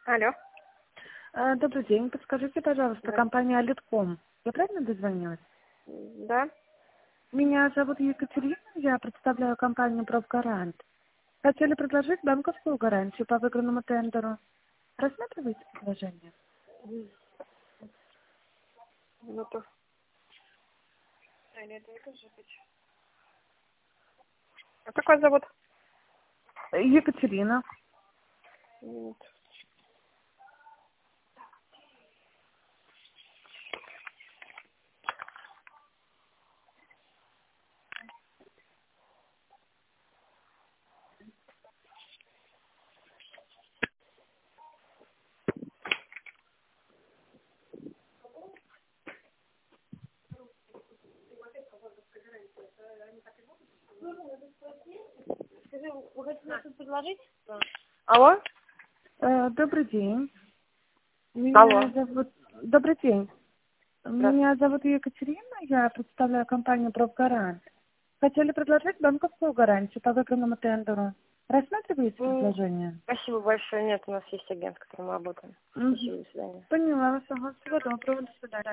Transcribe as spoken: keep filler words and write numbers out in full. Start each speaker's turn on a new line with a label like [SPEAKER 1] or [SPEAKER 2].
[SPEAKER 1] Алло.
[SPEAKER 2] А, Добрый день. Подскажите, пожалуйста,
[SPEAKER 1] Да.
[SPEAKER 2] компания Литком. Я правильно дозвонилась?
[SPEAKER 1] Да.
[SPEAKER 2] Меня зовут Екатерина, я представляю компанию «Профгарант». Хотели предложить банковскую гарантию по выигранному тендеру. Рассматриваете предложение?
[SPEAKER 1] Ну то. А как вас зовут?
[SPEAKER 2] Екатерина.
[SPEAKER 1] Вот. Скажи, вы хотите мне что-то предложить? Да. Алло?
[SPEAKER 2] Э, Добрый день. Меня
[SPEAKER 1] Алло.
[SPEAKER 2] зовут... Добрый день.
[SPEAKER 1] Да.
[SPEAKER 2] Меня зовут Екатерина, я представляю компанию «Профгарант». Хотели предложить банковскую гарантию по выигранному тендеру. Рассматриваете
[SPEAKER 1] М,
[SPEAKER 2] предложение?
[SPEAKER 1] Спасибо большое. Нет, у нас есть агент, с которым мы работаем.
[SPEAKER 2] Мгм.
[SPEAKER 1] Спасибо, до свидания.
[SPEAKER 2] Поняла вас. Ага. Всего доброго. До свидания.